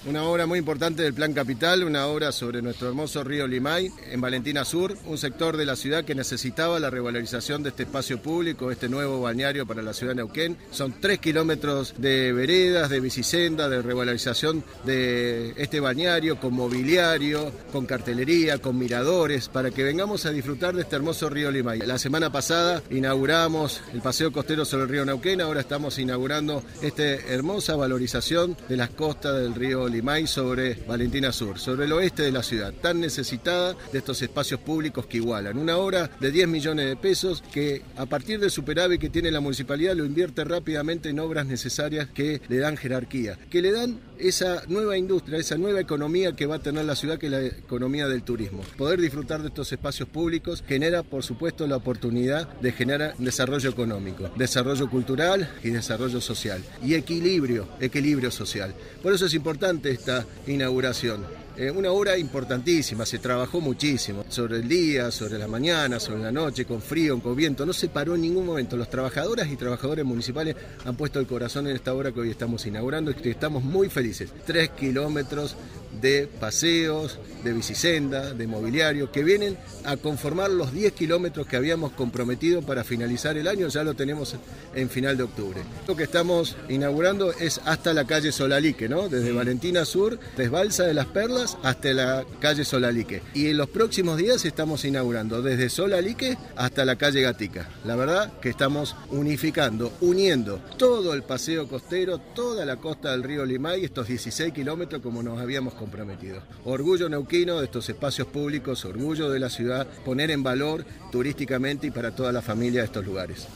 Una obra muy importante del Plan Capital, una obra sobre nuestro hermoso río Limay, en Valentina Sur, un sector de la ciudad que necesitaba la revalorización de este espacio público, este nuevo balneario para la ciudad de Neuquén. Son 3 kilómetros de veredas, de bicisenda, de revalorización de este balneario, con mobiliario, con cartelería, con miradores, para que vengamos a disfrutar de este hermoso río Limay. La semana pasada inauguramos el paseo costero sobre el río Neuquén, ahora estamos inaugurando esta hermosa valorización de las costas del río Limay sobre Valentina Sur, sobre el oeste de la ciudad, tan necesitada de estos espacios públicos que igualan. Una obra de 10 millones de pesos que a partir del superávit que tiene la municipalidad lo invierte rápidamente en obras necesarias que le dan jerarquía, que le dan esa nueva industria, esa nueva economía que va a tener la ciudad, que es la economía del turismo. Poder disfrutar de estos espacios públicos genera, por supuesto, la oportunidad de generar desarrollo económico, desarrollo cultural y desarrollo social. Y equilibrio social. Por eso es importante esta inauguración. Una obra importantísima, se trabajó muchísimo, sobre el día, sobre la mañana, sobre la noche, con frío, con viento, no se paró en ningún momento. Los trabajadoras y trabajadores municipales han puesto el corazón en esta obra que hoy estamos inaugurando y que estamos muy felices. 3 kilómetros de paseos, de bicisenda, de mobiliario, que vienen a conformar los 10 kilómetros que habíamos comprometido para finalizar el año, ya lo tenemos en final de octubre. Lo que estamos inaugurando es hasta la calle Solalique, ¿no? Desde Valentina Sur, Desbalsa de las Perlas, hasta la calle Solalique. Y en los próximos días estamos inaugurando desde Solalique hasta la calle Gatica. La verdad que estamos uniendo todo el paseo costero, toda la costa del río Limay, estos 16 kilómetros como nos habíamos comprometido. Orgullo neuquino de estos espacios públicos, orgullo de la ciudad, poner en valor turísticamente y para toda la familia de estos lugares.